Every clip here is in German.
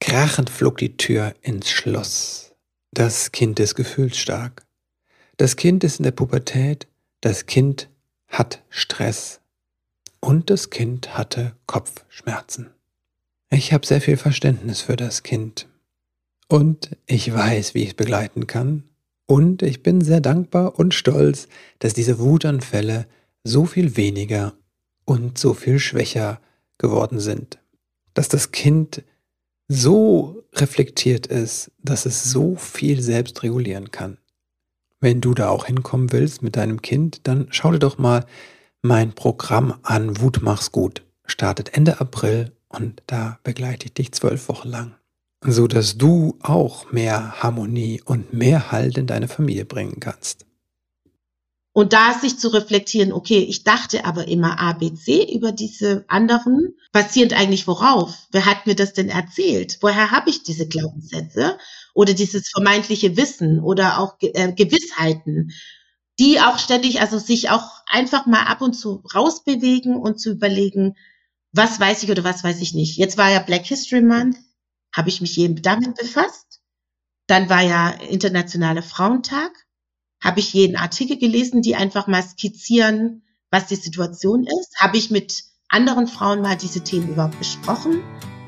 Krachend flog die Tür ins Schloss. Das Kind ist gefühlsstark. Das Kind ist in der Pubertät. Das Kind hat Stress. Und das Kind hatte Kopfschmerzen. Ich habe sehr viel Verständnis für das Kind. Und ich weiß, wie ich es begleiten kann. Und ich bin sehr dankbar und stolz, dass diese Wutanfälle so viel weniger und so viel schwächer geworden sind. Dass das Kind so reflektiert ist, dass es so viel selbst regulieren kann. Wenn du da auch hinkommen willst mit deinem Kind, dann schau dir doch mal mein Programm an, Wut mach's gut. Startet Ende April und da begleite ich dich 12 Wochen lang. So dass du auch mehr Harmonie und mehr Halt in deine Familie bringen kannst. Und da sich zu reflektieren, okay, ich dachte aber immer A, B, C über diese anderen, basierend eigentlich worauf? Wer hat mir das denn erzählt? Woher habe ich diese Glaubenssätze oder dieses vermeintliche Wissen oder auch Gewissheiten, die auch ständig, also sich auch einfach mal ab und zu rausbewegen und zu überlegen, was weiß ich oder was weiß ich nicht. Jetzt war ja Black History Month, habe ich mich eben damit befasst. Dann war ja Internationaler Frauentag. Habe ich jeden Artikel gelesen, die einfach mal skizzieren, was die Situation ist? Habe ich mit anderen Frauen mal diese Themen überhaupt besprochen?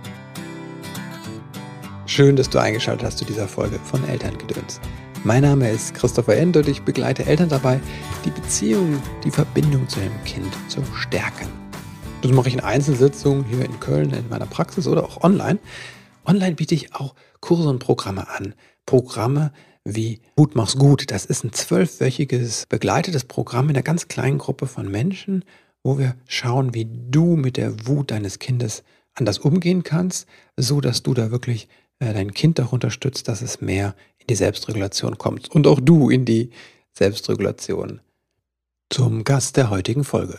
Schön, dass du eingeschaltet hast zu dieser Folge von Elterngedöns. Mein Name ist Christopher End und ich begleite Eltern dabei, die Beziehung, die Verbindung zu ihrem Kind zu stärken. Das mache ich in Einzelsitzungen hier in Köln in meiner Praxis oder auch online. Online biete ich auch Kurse und Programme an. Programme wie Wut mach's gut. Das ist ein 12-wöchiges begleitetes Programm in einer ganz kleinen Gruppe von Menschen, wo wir schauen, wie du mit der Wut deines Kindes anders umgehen kannst, so dass du da wirklich dein Kind auch unterstützt, dass es mehr in die Selbstregulation kommt und auch du in die Selbstregulation. Zum Gast der heutigen Folge.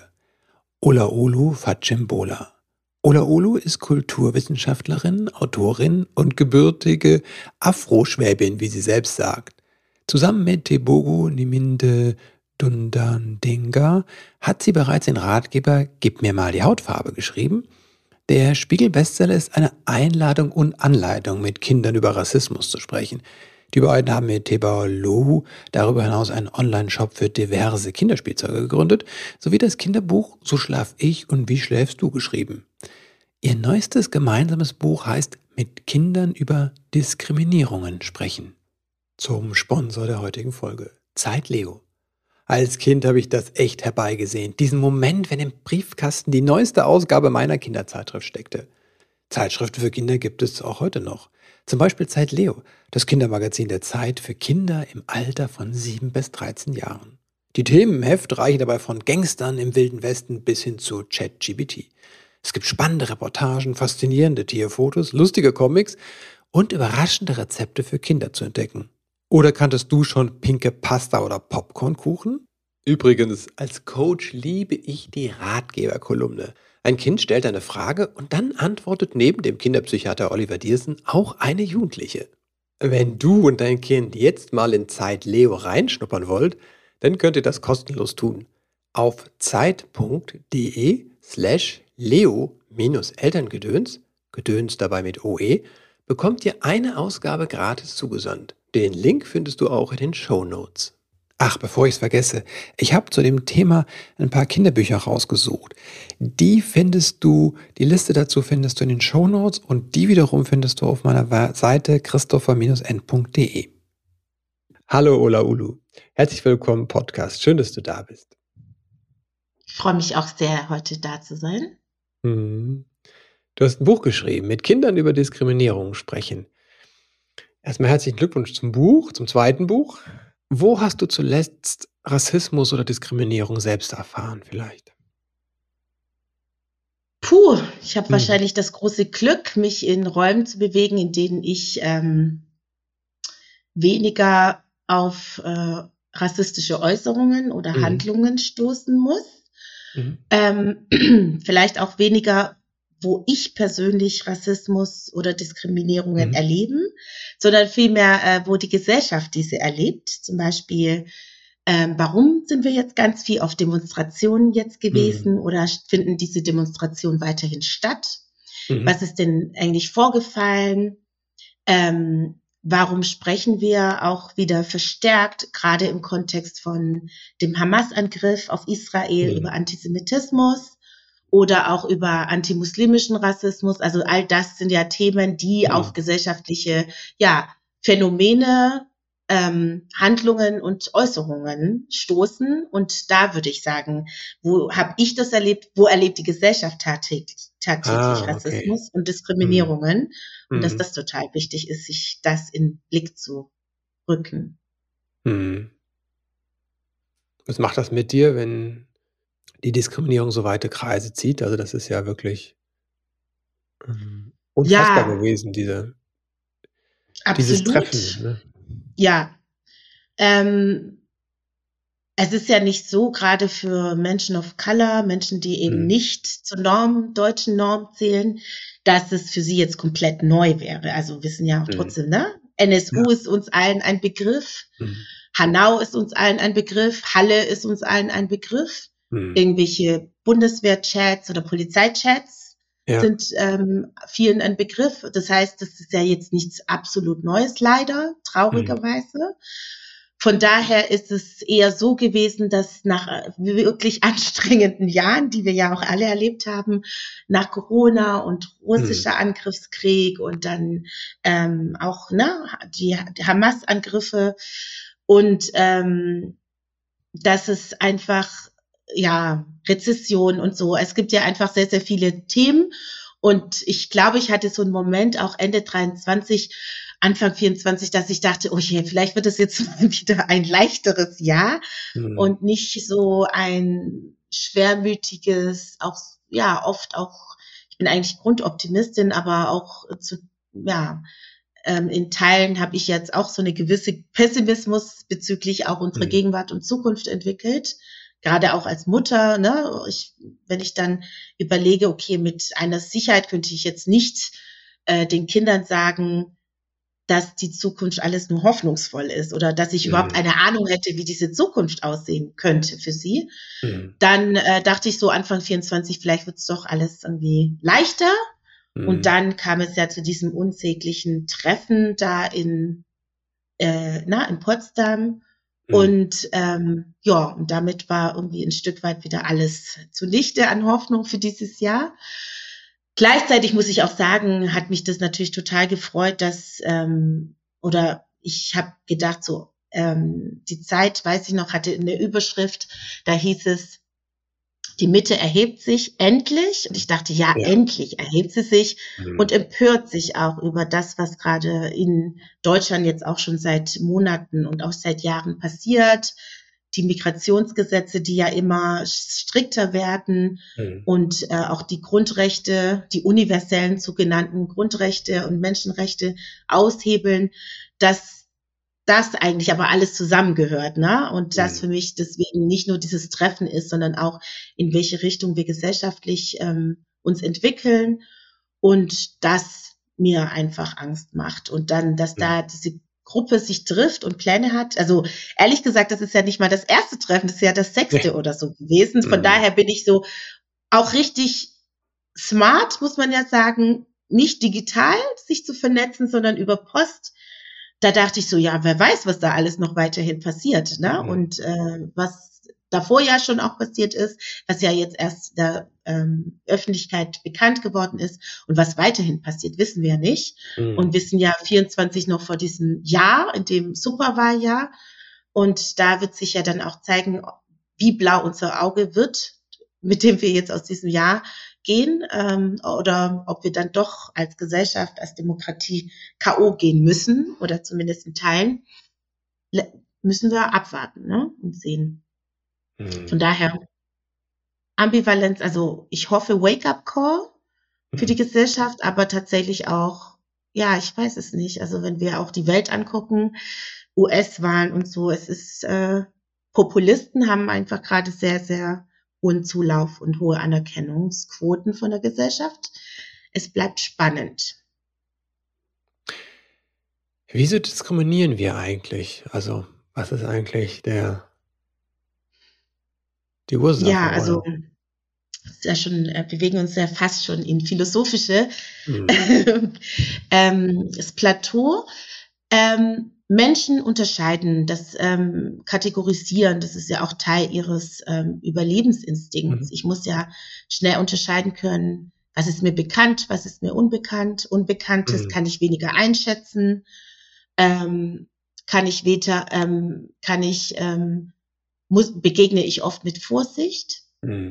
Olaolu Fatshimbola. Olaolu ist Kulturwissenschaftlerin, Autorin und gebürtige Afro-Schwäbin, wie sie selbst sagt. Zusammen mit Tebogo Niminde Dundandinga hat sie bereits den Ratgeber Gib mir mal die Hautfarbe geschrieben. Der Spiegel-Bestseller ist eine Einladung und Anleitung, mit Kindern über Rassismus zu sprechen. Die beiden haben mit Tebogo darüber hinaus einen Online-Shop für diverse Kinderspielzeuge gegründet, sowie das Kinderbuch So schlaf ich und wie schläfst du geschrieben. Ihr neuestes gemeinsames Buch heißt Mit Kindern über Diskriminierungen sprechen. Zum Sponsor der heutigen Folge, Zeit Leo. Als Kind habe ich das echt herbeigesehen. Diesen Moment, wenn im Briefkasten die neueste Ausgabe meiner Kinderzeitschrift steckte. Zeitschriften für Kinder gibt es auch heute noch. Zum Beispiel Zeit Leo, das Kindermagazin der Zeit für Kinder im Alter von 7 bis 13 Jahren. Die Themen im Heft reichen dabei von Gangstern im Wilden Westen bis hin zu ChatGPT. Es gibt spannende Reportagen, faszinierende Tierfotos, lustige Comics und überraschende Rezepte für Kinder zu entdecken. Oder kanntest du schon pinke Pasta oder Popcornkuchen? Übrigens, als Coach liebe ich die Ratgeberkolumne. Ein Kind stellt eine Frage und dann antwortet neben dem Kinderpsychiater Oliver Diersen auch eine Jugendliche. Wenn du und dein Kind jetzt mal in Zeit Leo reinschnuppern wollt, dann könnt ihr das kostenlos tun. Auf zeit.de/Leo-Elterngedöns, Gedöns dabei mit OE, bekommt ihr eine Ausgabe gratis zugesandt. Den Link findest du auch in den Shownotes. Ach, bevor ich es vergesse, ich habe zu dem Thema ein paar Kinderbücher rausgesucht. Die Liste dazu findest du in den Shownotes und die wiederum findest du auf meiner Seite christopher-n.de. Hallo Olaolu, herzlich willkommen im Podcast. Schön, dass du da bist. Ich freue mich auch sehr, heute da zu sein. Du hast ein Buch geschrieben, mit Kindern über Diskriminierung sprechen. Erstmal herzlichen Glückwunsch zum Buch, zum zweiten Buch. Wo hast du zuletzt Rassismus oder Diskriminierung selbst erfahren vielleicht? Ich habe wahrscheinlich das große Glück, mich in Räumen zu bewegen, in denen ich weniger auf rassistische Äußerungen oder Handlungen stoßen muss. Vielleicht auch weniger, wo ich persönlich Rassismus oder Diskriminierungen erleben, sondern vielmehr, wo die Gesellschaft diese erlebt. Zum Beispiel, warum sind wir jetzt ganz viel auf Demonstrationen jetzt gewesen oder finden diese Demonstrationen weiterhin statt? Was ist denn eigentlich vorgefallen? Warum sprechen wir auch wieder verstärkt, gerade im Kontext von dem Hamas-Angriff auf Israel, über Mhm. Antisemitismus oder auch über antimuslimischen Rassismus? Also all das sind ja Themen, die auf Mhm. gesellschaftliche, ja, Phänomene, Handlungen und Äußerungen stoßen. Und da würde ich sagen, wo habe ich das erlebt? Wo erlebt die Gesellschaft tagtäglich Okay. Rassismus und Mhm. Diskriminierungen? Und dass Mhm. das total wichtig ist, sich das in den Blick zu rücken. Mhm. Was macht das mit dir, wenn die Diskriminierung so weite Kreise zieht? Also, das ist ja wirklich, unfassbar Ja, gewesen, dieses Treffen, absolut. ne? Ja. Ähm, Es ist ja nicht so, gerade für Menschen of Color, Menschen, die eben Mhm. nicht zur deutschen Norm zählen, dass es für sie jetzt komplett neu wäre. Also wissen ja auch Mhm. trotzdem, ne? Ja. NSU ist uns allen ein Begriff, Mhm. Hanau ist uns allen ein Begriff, Halle ist uns allen ein Begriff. Mhm. Irgendwelche Bundeswehr-Chats oder Polizeichats Ja. sind vielen ein Begriff. Das heißt, das ist ja jetzt nichts absolut Neues, leider, Mhm. traurigerweise. Von daher ist es eher so gewesen, dass nach wirklich anstrengenden Jahren, die wir ja auch alle erlebt haben, nach Corona und Mhm. russischer Angriffskrieg und dann auch ne, die Hamas-Angriffe und dass es einfach, ja, Rezession und so. Es gibt ja einfach sehr, sehr viele Themen. Und ich glaube, ich hatte so einen Moment auch Ende 23, Anfang 24, dass ich dachte, oh je, vielleicht wird es jetzt wieder ein leichteres Jahr Mhm. und nicht so ein schwermütiges, auch, ja, oft auch, ich bin eigentlich Grundoptimistin, aber auch zu, ja, in Teilen habe ich jetzt auch so eine gewisse Pessimismus bezüglich auch unserer Mhm. Gegenwart und Zukunft entwickelt. Gerade auch als Mutter, ne? Wenn ich dann überlege, okay, mit einer Sicherheit könnte ich jetzt nicht den Kindern sagen, dass die Zukunft alles nur hoffnungsvoll ist oder dass ich überhaupt Mhm. eine Ahnung hätte, wie diese Zukunft aussehen könnte für sie. Mhm. Dann dachte ich so Anfang 24, vielleicht wird es doch alles irgendwie leichter. Und Mhm. dann kam es ja zu diesem unsäglichen Treffen da in Potsdam. Mhm. Und ja, und damit war irgendwie ein Stück weit wieder alles zunichte an Hoffnung für dieses Jahr. Gleichzeitig muss ich auch sagen, hat mich das natürlich total gefreut, dass, oder ich habe gedacht, so, die Zeit, weiß ich noch, hatte eine Überschrift, da hieß es, die Mitte erhebt sich endlich. Und ich dachte, ja, Ja. endlich erhebt sie sich und Mhm. empört sich auch über das, was gerade in Deutschland jetzt auch schon seit Monaten und auch seit Jahren passiert. Die Migrationsgesetze, die ja immer strikter werden Mhm. und auch die Grundrechte, die universellen sogenannten Grundrechte und Menschenrechte aushebeln, dass das eigentlich aber alles zusammengehört, ne? Und das Mhm. für mich deswegen nicht nur dieses Treffen ist, sondern auch in welche Richtung wir gesellschaftlich uns entwickeln und das mir einfach Angst macht. Und dann, dass Mhm. da diese Gruppe sich trifft und Pläne hat. Also ehrlich gesagt, das ist ja nicht mal das erste Treffen, das ist ja das Ne. sechste oder so gewesen. Von Mhm. daher bin ich so auch richtig smart, muss man ja sagen, nicht digital sich zu vernetzen, sondern über Post. Da dachte ich so, ja, wer weiß, was da alles noch weiterhin passiert, ne? Mhm. Und was davor ja schon auch passiert ist, was ja jetzt erst der Öffentlichkeit bekannt geworden ist und was weiterhin passiert, wissen wir ja nicht. Mhm. Und wir sind ja 24 noch vor diesem Jahr, in dem Superwahljahr. Und da wird sich ja dann auch zeigen, wie blau unser Auge wird, mit dem wir jetzt aus diesem Jahr gehen, oder ob wir dann doch als Gesellschaft, als Demokratie K.O. gehen müssen oder zumindest in Teilen, müssen wir abwarten, ne, und sehen. Von Mhm. daher Ambivalenz, also ich hoffe Wake-up-Call für die Mhm. Gesellschaft, aber tatsächlich auch, ja, ich weiß es nicht. Also wenn wir auch die Welt angucken, US-Wahlen und so, es ist, Populisten haben einfach gerade sehr, sehr hohen Zulauf und hohe Anerkennungsquoten von der Gesellschaft. Es bleibt spannend. Wieso diskriminieren wir eigentlich? Also, was ist eigentlich die Ursache, Ja, also oder? ist ja schon, bewegen uns ja fast schon in philosophische, das Plateau. Menschen unterscheiden, das Kategorisieren, das ist ja auch Teil ihres Überlebensinstinkts. Ich muss ja schnell unterscheiden können, was ist mir bekannt, was ist mir unbekannt. Unbekanntes kann ich weniger einschätzen, begegne ich oft mit Vorsicht.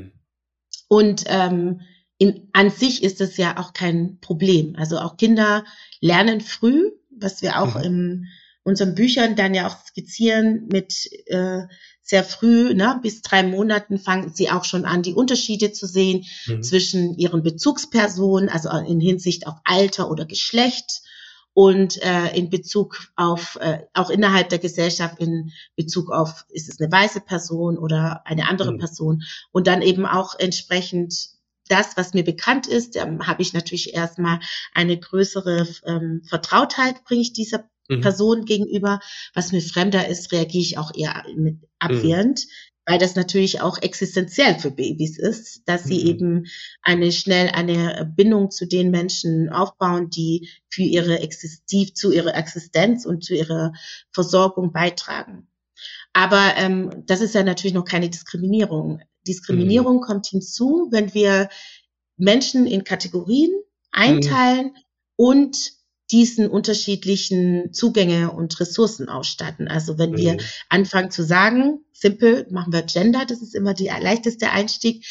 Und an sich ist das ja auch kein Problem. Also auch Kinder lernen früh, was wir auch in unseren Büchern dann ja auch skizzieren, mit sehr früh, bis 3 Monaten fangen sie auch schon an, die Unterschiede zu sehen zwischen ihren Bezugspersonen, also in Hinsicht auf Alter oder Geschlecht und in Bezug auf, auch innerhalb der Gesellschaft, in Bezug auf, ist es eine weiße Person oder eine andere Person, und dann eben auch entsprechend das, was mir bekannt ist, habe ich natürlich erstmal eine größere Vertrautheit, bringe ich dieser Person gegenüber. Was mir fremder ist, reagiere ich auch eher mit abwehrend, weil das natürlich auch existenziell für Babys ist, dass sie eben schnell eine Bindung zu den Menschen aufbauen, die für zu ihrer Existenz und zu ihrer Versorgung beitragen. Aber das ist ja natürlich noch keine Diskriminierung. Diskriminierung kommt hinzu, wenn wir Menschen in Kategorien einteilen und diesen unterschiedlichen Zugänge und Ressourcen ausstatten. Also wenn wir anfangen zu sagen, simpel, machen wir Gender, das ist immer der leichteste Einstieg.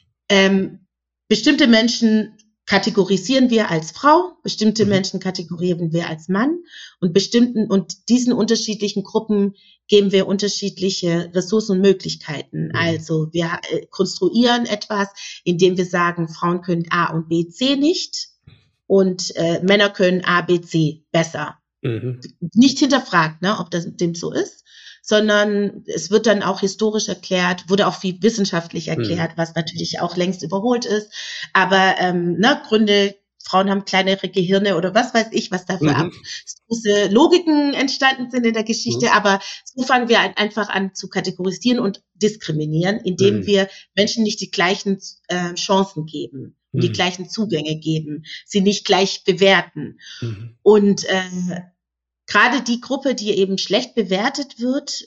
Bestimmte Menschen kategorisieren wir als Frau, bestimmte Menschen kategorisieren wir als Mann, und diesen unterschiedlichen Gruppen geben wir unterschiedliche Ressourcen und Möglichkeiten. Also wir konstruieren etwas, indem wir sagen, Frauen können A und B, C nicht und Männer können A, B, C besser. Nicht hinterfragt, ob das dem so ist, sondern es wird dann auch historisch erklärt, wurde auch viel wissenschaftlich erklärt, was natürlich auch längst überholt ist. Aber Gründe, Frauen haben kleinere Gehirne oder was weiß ich, was da für abstruse Logiken entstanden sind in der Geschichte. Aber so fangen wir einfach an zu kategorisieren und diskriminieren, indem wir Menschen nicht die gleichen Chancen geben, die gleichen Zugänge geben, sie nicht gleich bewerten. Und gerade die Gruppe, die eben schlecht bewertet wird,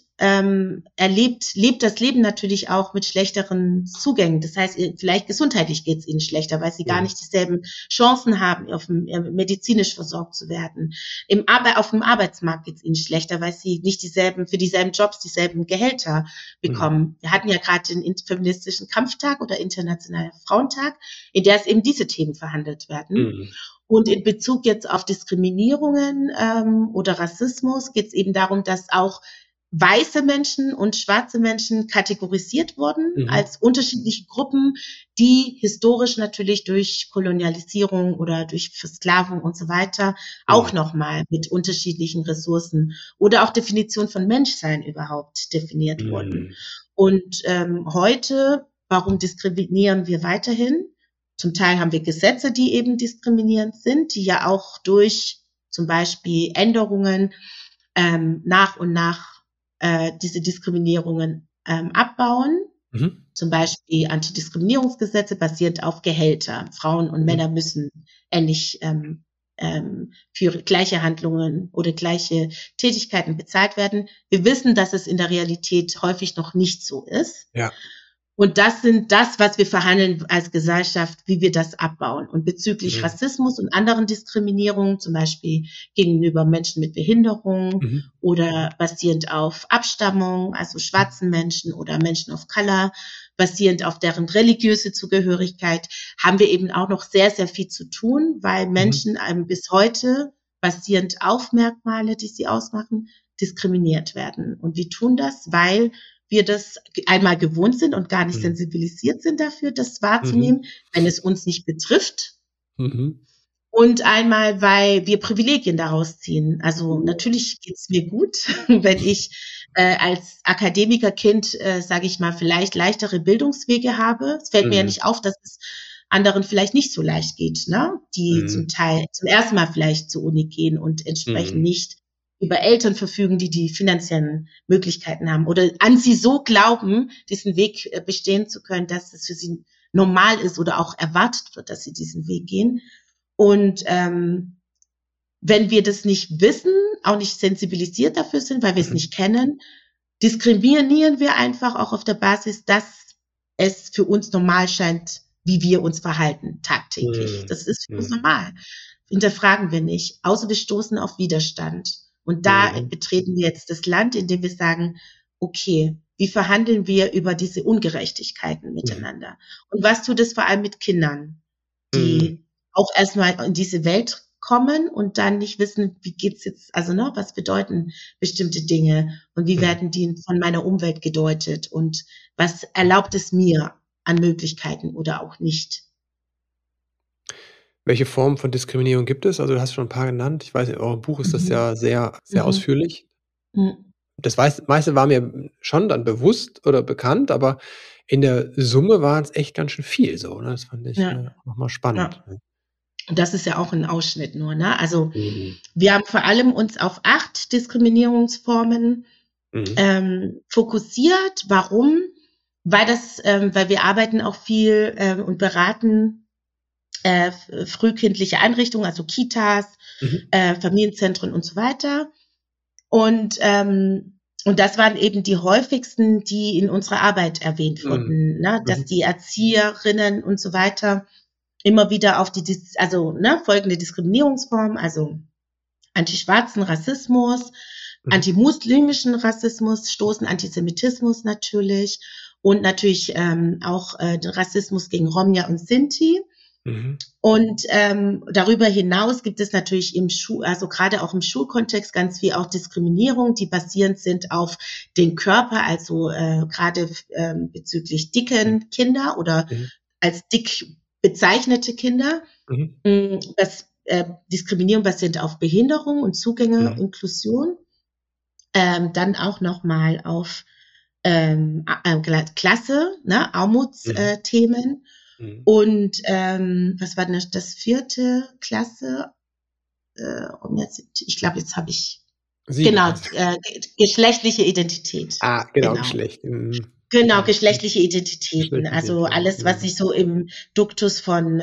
lebt das Leben natürlich auch mit schlechteren Zugängen. Das heißt, vielleicht gesundheitlich geht es ihnen schlechter, weil sie gar nicht dieselben Chancen haben, medizinisch versorgt zu werden. Auf dem Arbeitsmarkt geht es ihnen schlechter, weil sie nicht für dieselben Jobs dieselben Gehälter bekommen. Wir hatten ja gerade den feministischen Kampftag oder Internationalen Frauentag, in der es eben diese Themen verhandelt werden. Und in Bezug jetzt auf Diskriminierungen oder Rassismus geht es eben darum, dass auch weiße Menschen und schwarze Menschen kategorisiert wurden als unterschiedliche Gruppen, die historisch natürlich durch Kolonialisierung oder durch Versklavung und so weiter auch nochmal mit unterschiedlichen Ressourcen oder auch Definition von Menschsein überhaupt definiert wurden. Und heute, warum diskriminieren wir weiterhin? Zum Teil haben wir Gesetze, die eben diskriminierend sind, die ja auch durch zum Beispiel Änderungen nach und nach diese Diskriminierungen abbauen. Zum Beispiel Antidiskriminierungsgesetze basierend auf Gehälter. Frauen und Männer müssen ähnlich für gleiche Handlungen oder gleiche Tätigkeiten bezahlt werden. Wir wissen, dass es in der Realität häufig noch nicht so ist. Ja. Und das sind was wir verhandeln als Gesellschaft, wie wir das abbauen. Und bezüglich Rassismus und anderen Diskriminierungen, zum Beispiel gegenüber Menschen mit Behinderung oder basierend auf Abstammung, also schwarzen Menschen oder Menschen of Color, basierend auf deren religiöse Zugehörigkeit, haben wir eben auch noch sehr, sehr viel zu tun, weil Menschen bis heute basierend auf Merkmale, die sie ausmachen, diskriminiert werden. Und wir tun das, weil wir das einmal gewohnt sind und gar nicht sensibilisiert sind dafür, das wahrzunehmen, wenn es uns nicht betrifft. Und einmal, weil wir Privilegien daraus ziehen. Also natürlich geht's mir gut, wenn ich als Akademikerkind, sage ich mal, vielleicht leichtere Bildungswege habe. Es fällt mir ja nicht auf, dass es anderen vielleicht nicht so leicht geht, die zum Teil zum ersten Mal vielleicht zur Uni gehen und entsprechend nicht über Eltern verfügen, die finanziellen Möglichkeiten haben oder an sie so glauben, diesen Weg bestehen zu können, dass es für sie normal ist oder auch erwartet wird, dass sie diesen Weg gehen. Und wenn wir das nicht wissen, auch nicht sensibilisiert dafür sind, weil wir es nicht kennen, diskriminieren wir einfach auch auf der Basis, dass es für uns normal scheint, wie wir uns verhalten tagtäglich. Das ist für uns normal. Hinterfragen wir nicht, außer wir stoßen auf Widerstand. Und da betreten wir jetzt das Land, in dem wir sagen, okay, wie verhandeln wir über diese Ungerechtigkeiten miteinander? Und was tut es vor allem mit Kindern, die auch erstmal in diese Welt kommen und dann nicht wissen, wie geht's jetzt, also was bedeuten bestimmte Dinge und wie werden die von meiner Umwelt gedeutet und was erlaubt es mir an Möglichkeiten oder auch nicht? Welche Formen von Diskriminierung gibt es? Also, du hast schon ein paar genannt. Ich weiß, in eurem Buch ist das ja sehr, sehr ausführlich. Das meiste war mir schon dann bewusst oder bekannt, aber in der Summe war es echt ganz schön viel so, ne? Das fand ich noch mal spannend. Ja. Und das ist ja auch ein Ausschnitt nur, ne? Also wir haben vor allem uns auf 8 Diskriminierungsformen fokussiert. Warum? Weil wir arbeiten auch viel und beraten frühkindliche Einrichtungen, also Kitas, Familienzentren und so weiter. Und das waren eben die häufigsten, die in unserer Arbeit erwähnt wurden, ne? Dass die Erzieherinnen und so weiter immer wieder auf folgende Diskriminierungsformen, also antischwarzen Rassismus, antimuslimischen Rassismus stoßen, Antisemitismus natürlich und natürlich auch Rassismus gegen Romja und Sinti. Und darüber hinaus gibt es natürlich also gerade auch im Schulkontext ganz viel auch Diskriminierung, die basierend sind auf den Körper, also gerade bezüglich dicken Kinder oder als dick bezeichnete Kinder. Diskriminierung basierend auf Behinderung und Zugänge, Inklusion. Dann auch nochmal auf Klasse, ne, Armutsthemen. Und was war denn das 4. Klasse? Ich glaube, jetzt habe ich 7. Genau, geschlechtliche Identität. Genau. Geschlecht. Genau, geschlechtliche Identitäten. Also alles, was sich so im Duktus von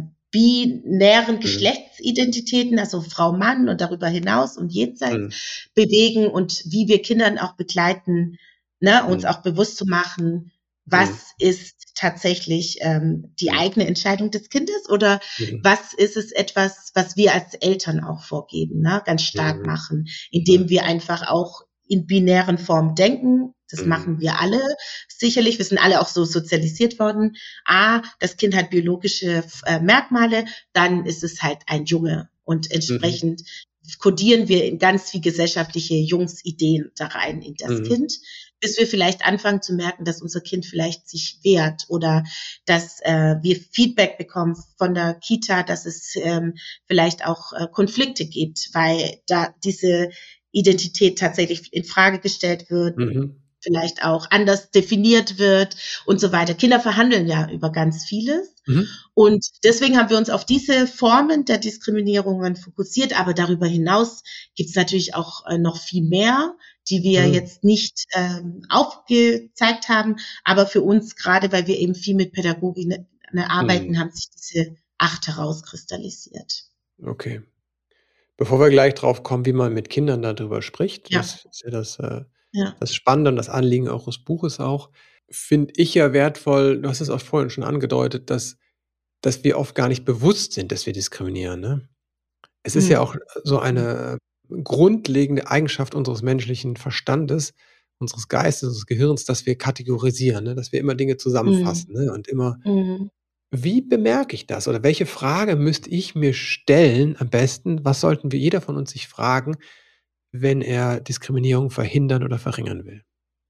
binären Geschlechtsidentitäten, also Frau, Mann und darüber hinaus und jenseits bewegen und wie wir Kindern auch begleiten, ne, uns auch bewusst zu machen, was ist tatsächlich die eigene Entscheidung des Kindes oder was ist es etwas, was wir als Eltern auch vorgeben, ne, ganz stark machen, indem wir einfach auch in binären Formen denken. Das machen wir alle sicherlich. Wir sind alle auch so sozialisiert worden. Das Kind hat biologische Merkmale, dann ist es halt ein Junge. Und entsprechend kodieren wir in ganz viel gesellschaftliche Jungsideen da rein in das Kind, bis wir vielleicht anfangen zu merken, dass unser Kind vielleicht sich wehrt oder dass wir Feedback bekommen von der Kita, dass es vielleicht auch Konflikte gibt, weil da diese Identität tatsächlich in Frage gestellt wird, vielleicht auch anders definiert wird und so weiter. Kinder verhandeln ja über ganz vieles. Und deswegen haben wir uns auf diese Formen der Diskriminierungen fokussiert. Aber darüber hinaus gibt es natürlich auch noch viel mehr, die wir jetzt nicht aufgezeigt haben. Aber für uns, gerade weil wir eben viel mit Pädagoginnen arbeiten, haben sich diese 8 herauskristallisiert. Okay. Bevor wir gleich drauf kommen, wie man mit Kindern darüber spricht, das ist ja das Spannende und das Anliegen eures Buches auch, finde ich ja wertvoll, du hast es auch vorhin schon angedeutet, dass wir oft gar nicht bewusst sind, dass wir diskriminieren, ne? Es ist ja auch so eine grundlegende Eigenschaft unseres menschlichen Verstandes, unseres Geistes, unseres Gehirns, dass wir kategorisieren, ne? Dass wir immer Dinge zusammenfassen, ne? Und immer wie bemerke ich das? Oder welche Frage müsste ich mir stellen am besten? Was sollten wir jeder von uns sich fragen, wenn er Diskriminierung verhindern oder verringern will?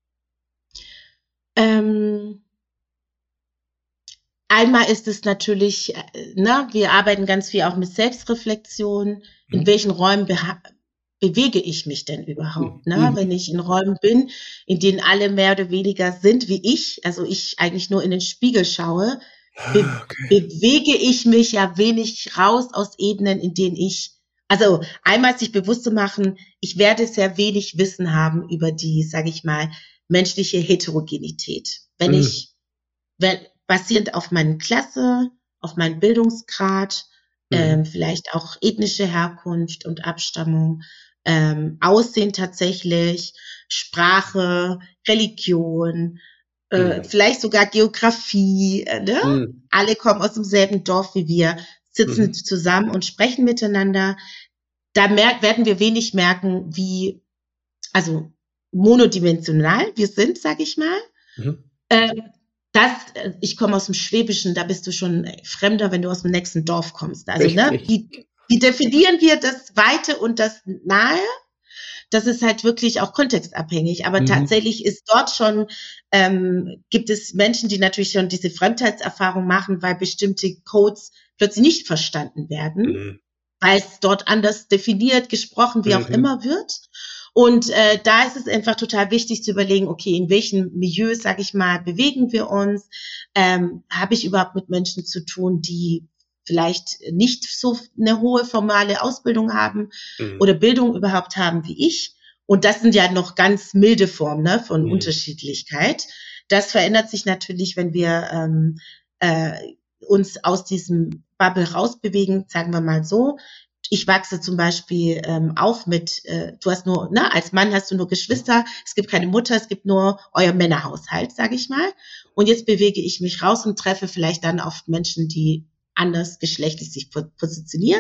Einmal ist es natürlich, wir arbeiten ganz viel auch mit Selbstreflexion. In welchen Räumen bewege ich mich denn überhaupt? Wenn ich in Räumen bin, in denen alle mehr oder weniger sind wie ich, also ich eigentlich nur in den Spiegel schaue, bewege ich mich ja wenig raus aus Ebenen, in denen also einmal sich bewusst zu machen, ich werde sehr wenig Wissen haben über die, sage ich mal, menschliche Heterogenität. basierend auf meiner Klasse, auf meinem Bildungsgrad, vielleicht auch ethnische Herkunft und Abstammung, Aussehen tatsächlich, Sprache, Religion, vielleicht sogar Geografie, ne? Alle kommen aus demselben Dorf wie wir, sitzen zusammen und sprechen miteinander. Da werden wir wenig merken, wie, also monodimensional wir sind, sag ich mal. Ich komme aus dem Schwäbischen, da bist du schon Fremder, wenn du aus dem nächsten Dorf kommst. Also, ne, wie definieren wir das Weite und das Nahe? Das ist halt wirklich auch kontextabhängig. Aber tatsächlich ist dort schon, gibt es Menschen, die natürlich schon diese Fremdheitserfahrung machen, weil bestimmte Codes plötzlich nicht verstanden werden, weil es dort anders definiert, gesprochen, wie auch immer wird. Und da ist es einfach total wichtig zu überlegen, okay, in welchen Milieus, sage ich mal, bewegen wir uns? Habe ich überhaupt mit Menschen zu tun, die vielleicht nicht so eine hohe formale Ausbildung haben oder Bildung überhaupt haben wie ich? Und das sind ja noch ganz milde Formen, ne, von Unterschiedlichkeit. Das verändert sich natürlich, wenn wir uns aus diesem Bubble rausbewegen, sagen wir mal so. Ich wachse zum Beispiel auf mit, du hast nur, ne, als Mann hast du nur Geschwister, es gibt keine Mutter, es gibt nur euer Männerhaushalt, sage ich mal. Und jetzt bewege ich mich raus und treffe vielleicht dann auf Menschen, die anders geschlechtlich sich positionieren.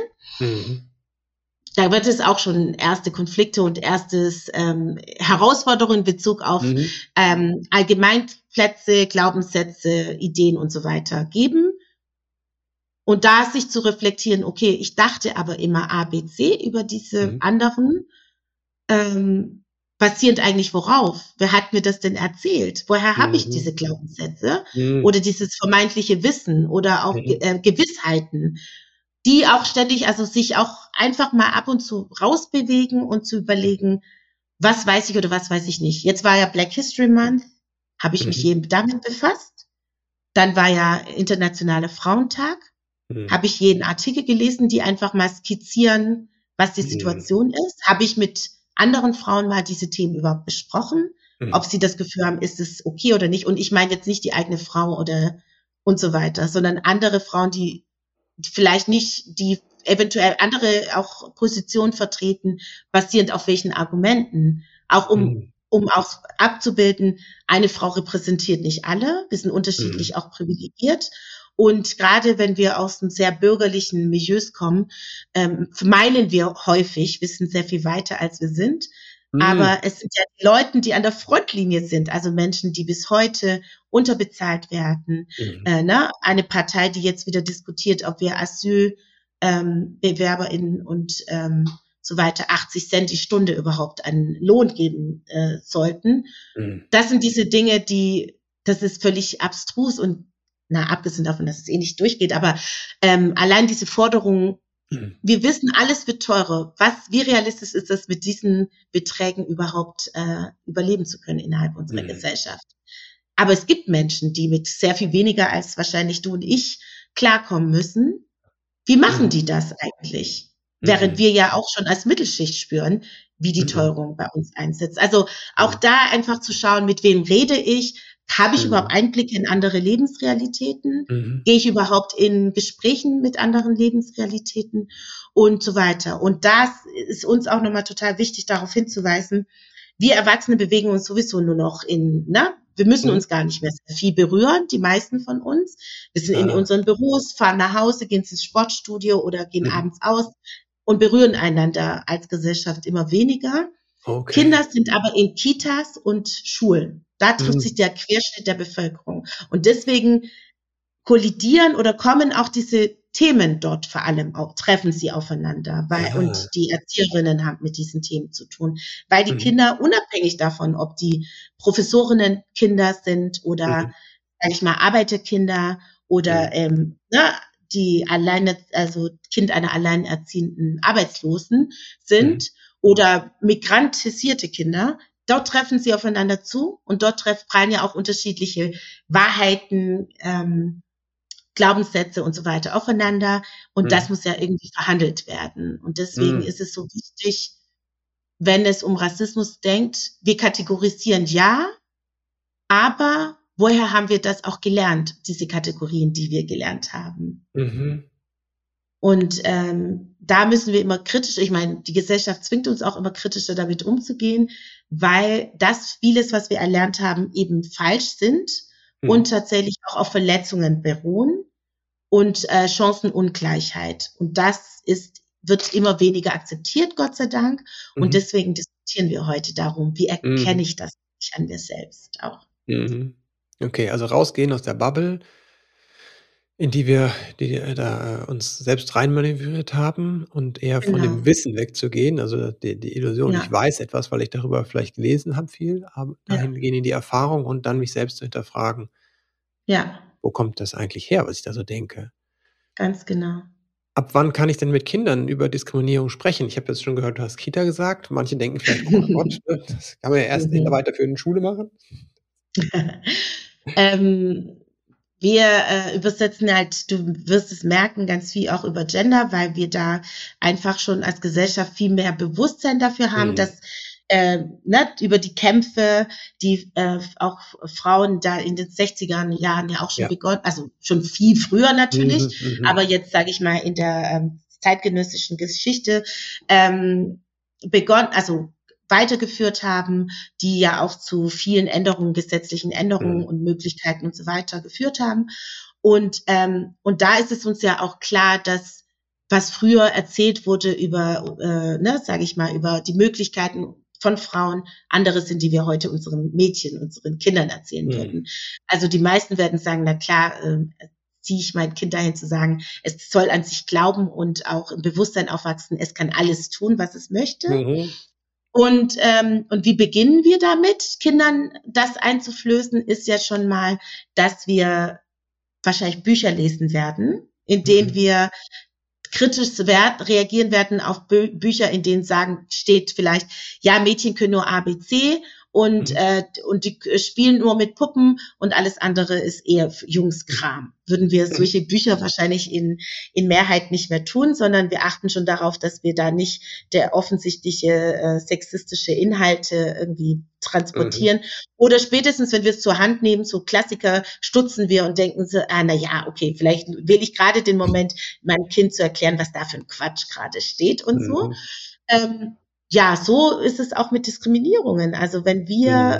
Da wird es auch schon erste Konflikte und erstes Herausforderungen in Bezug auf Allgemeinplätze, Glaubenssätze, Ideen und so weiter geben. Und da sich zu reflektieren, okay, ich dachte aber immer A, B, C über diese anderen, basierend eigentlich worauf? Wer hat mir das denn erzählt? Woher habe ich diese Glaubenssätze oder dieses vermeintliche Wissen oder auch Gewissheiten, die auch ständig, also sich auch einfach mal ab und zu rausbewegen und zu überlegen, was weiß ich oder was weiß ich nicht. Jetzt war ja Black History Month, habe ich mich damit befasst. Dann war ja Internationaler Frauentag. Habe ich jeden Artikel gelesen, die einfach mal skizzieren, was die Situation ist. Habe ich mit anderen Frauen mal diese Themen überhaupt besprochen, ob sie das Gefühl haben, ist es okay oder nicht. Und ich meine jetzt nicht die eigene Frau oder und so weiter, sondern andere Frauen, die vielleicht nicht, die eventuell andere auch Positionen vertreten, basierend auf welchen Argumenten, auch um auch abzubilden, eine Frau repräsentiert nicht alle, wir sind unterschiedlich auch privilegiert. Und gerade wenn wir aus einem sehr bürgerlichen Milieus kommen, meinen wir häufig, wissen sehr viel weiter, als wir sind. Aber es sind ja die Leute, die an der Frontlinie sind, also Menschen, die bis heute unterbezahlt werden. Ne? Eine Partei, die jetzt wieder diskutiert, ob wir AsylbewerberInnen und so weiter 80 Cent die Stunde überhaupt an Lohn geben sollten. Das sind diese Dinge, das ist völlig abstrus und abgesehen davon, dass es eh nicht durchgeht, aber allein diese Forderungen, wir wissen, alles wird teurer. Wie realistisch ist es, mit diesen Beträgen überhaupt überleben zu können innerhalb unserer Gesellschaft? Aber es gibt Menschen, die mit sehr viel weniger als wahrscheinlich du und ich klarkommen müssen. Wie machen die das eigentlich? Während wir ja auch schon als Mittelschicht spüren, wie die Teuerung bei uns einsetzt. Also auch da einfach zu schauen, mit wem rede ich? Habe ich überhaupt Einblicke in andere Lebensrealitäten? Gehe ich überhaupt in Gesprächen mit anderen Lebensrealitäten und so weiter? Und das ist uns auch nochmal total wichtig, darauf hinzuweisen, wir Erwachsene bewegen uns sowieso nur noch wir müssen uns gar nicht mehr sehr viel berühren, die meisten von uns. Wir sind in unseren Büros, fahren nach Hause, gehen ins Sportstudio oder gehen abends aus und berühren einander als Gesellschaft immer weniger. Okay. Kinder sind aber in Kitas und Schulen. Da trifft sich der Querschnitt der Bevölkerung. Und deswegen kollidieren oder kommen auch diese Themen dort vor allem auch, treffen sie aufeinander, und die Erzieherinnen haben mit diesen Themen zu tun, weil die Kinder unabhängig davon, ob die Professorinnenkinder sind oder, sag ich mal, Arbeiterkinder oder die Kind einer alleinerziehenden Arbeitslosen sind oder migrantisierte Kinder. Dort treffen sie aufeinander zu und dort prallen ja auch unterschiedliche Wahrheiten, Glaubenssätze und so weiter aufeinander. Und das muss ja irgendwie verhandelt werden. Und deswegen ist es so wichtig, wenn es um Rassismus denkt, wir kategorisieren ja, aber woher haben wir das auch gelernt, diese Kategorien, die wir gelernt haben? Und da müssen wir immer kritisch, ich meine, die Gesellschaft zwingt uns auch immer kritischer damit umzugehen, weil das vieles, was wir erlernt haben, eben falsch sind und tatsächlich auch auf Verletzungen beruhen und Chancenungleichheit. Und das wird immer weniger akzeptiert, Gott sei Dank. Und deswegen diskutieren wir heute darum, wie erkenne ich das an mir selbst auch. Okay, also rausgehen aus der Bubble, in die wir da uns selbst reinmanövriert haben und eher von dem Genau. Wissen wegzugehen. Also, die Illusion, ich Ja, weiß etwas, weil ich darüber vielleicht gelesen habe viel, aber ja, dahin gehen in die Erfahrung und dann mich selbst zu hinterfragen: ja, „Wo kommt das eigentlich her, was ich da so denke?“ ganz genau. Ab wann kann ich denn mit Kindern über Diskriminierung sprechen? Ich habe jetzt schon gehört, du hast Kita gesagt. Manche denken vielleicht: „Oh mein Gott, ne, das kann man ja erst in der Mhm. weiterführenden Schule machen.“ Ähm, wir übersetzen halt, du wirst es merken, ganz viel auch über Gender, weil wir da einfach schon als Gesellschaft viel mehr Bewusstsein dafür haben, Mhm. dass über die Kämpfe, die auch Frauen da in den 60er Jahren ja auch schon Ja. begonnen, also schon viel früher natürlich, Mhm. aber jetzt sage ich mal in der zeitgenössischen Geschichte begonnen, also weitergeführt haben, die ja auch zu vielen Änderungen, gesetzlichen Änderungen Mhm. und Möglichkeiten und so weiter geführt haben. Und da ist es uns ja auch klar, dass was früher erzählt wurde über, sage ich mal, über die Möglichkeiten von Frauen, andere sind, die wir heute unseren Mädchen, unseren Kindern erzählen Mhm. würden. Also die meisten werden sagen, na klar, ziehe ich mein Kind dahin zu sagen, es soll an sich glauben und auch im Bewusstsein aufwachsen, es kann alles tun, was es möchte. Mhm. Und wie beginnen wir damit, Kindern das einzuflößen, ist ja schon mal, dass wir wahrscheinlich Bücher lesen werden, in denen Mhm. wir kritisch reagieren werden auf Bücher, in denen steht vielleicht, ja, Mädchen können nur A, B, C Mhm. und die spielen nur mit Puppen und alles andere ist eher Jungskram. Würden wir Mhm. solche Bücher wahrscheinlich in Mehrheit nicht mehr tun, sondern wir achten schon darauf, dass wir da nicht der offensichtliche sexistische Inhalte irgendwie Mhm. transportieren. Oder spätestens, wenn wir es zur Hand nehmen, so Klassiker, stutzen wir und denken so, na ja, okay, vielleicht will ich gerade den Moment, meinem Kind zu erklären, was da für ein Quatsch gerade steht und so. Mhm. Ähm, ja, so ist es auch mit Diskriminierungen. Also wenn wir Mhm.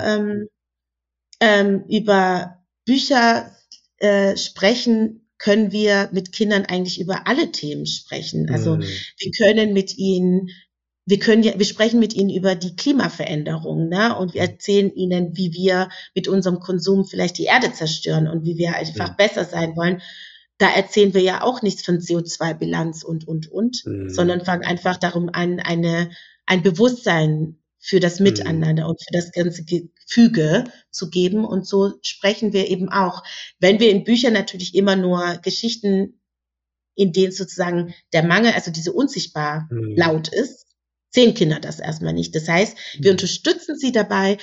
über Bücher sprechen, können wir mit Kindern eigentlich über alle Themen sprechen. Also Mhm. wir können mit ihnen wir sprechen mit ihnen über die Klimaveränderung, ne? Und wir Mhm. erzählen ihnen, wie wir mit unserem Konsum vielleicht die Erde zerstören und wie wir einfach Mhm. besser sein wollen. Da erzählen wir ja auch nichts von CO2-Bilanz und, Mhm. sondern fangen einfach darum an, ein Bewusstsein für das Mhm. Miteinander und für das ganze Gefüge zu geben. Und so sprechen wir eben auch. Wenn wir in Büchern natürlich immer nur Geschichten, in denen sozusagen der Mangel, also diese unsichtbar Mhm. laut ist, sehen Kinder das erstmal nicht. Das heißt, wir Mhm. unterstützen sie dabei,